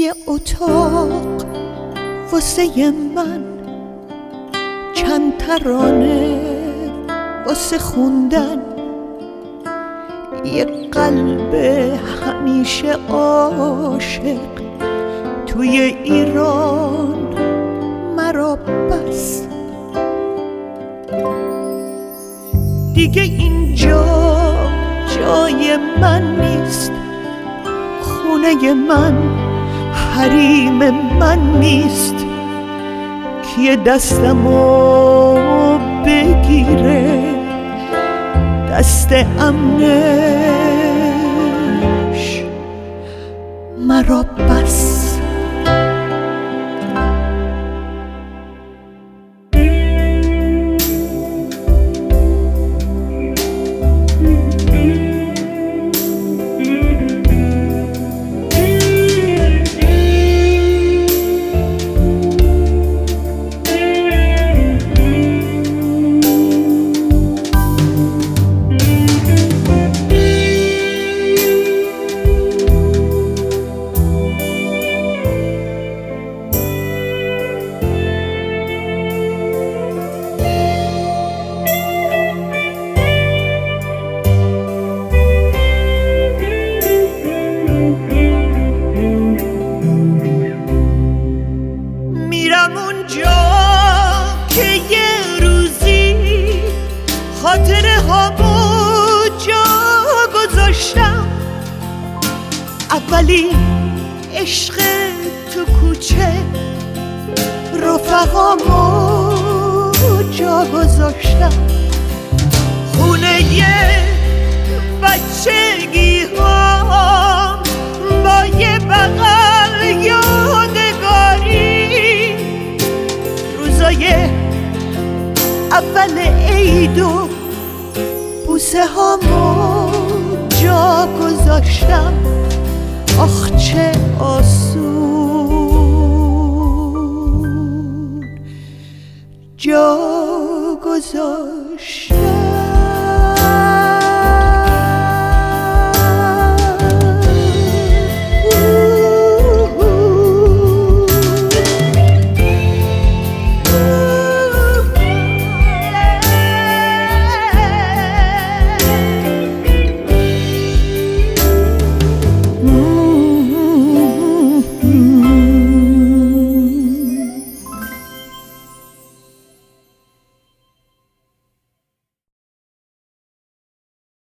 یه اتاق واسه من، چند ترانه واسه خوندن، یه قلب همیشه عاشق توی ایران مرا بس. دیگه اینجا جای من نیست، خونه من حریم من نیست، که دستمو بگیره دست امنش مرا بس. اونجا که یه روزی خاطره هامو جا گذاشتم، اولی عشق تو کوچه رفقامو جا گذاشتم، خونه بچگی هام با یه بغل یادگاری، روزای اول عید و بوسه هامو جا گذاشتم. آخ چه آسون جا گذاشتم.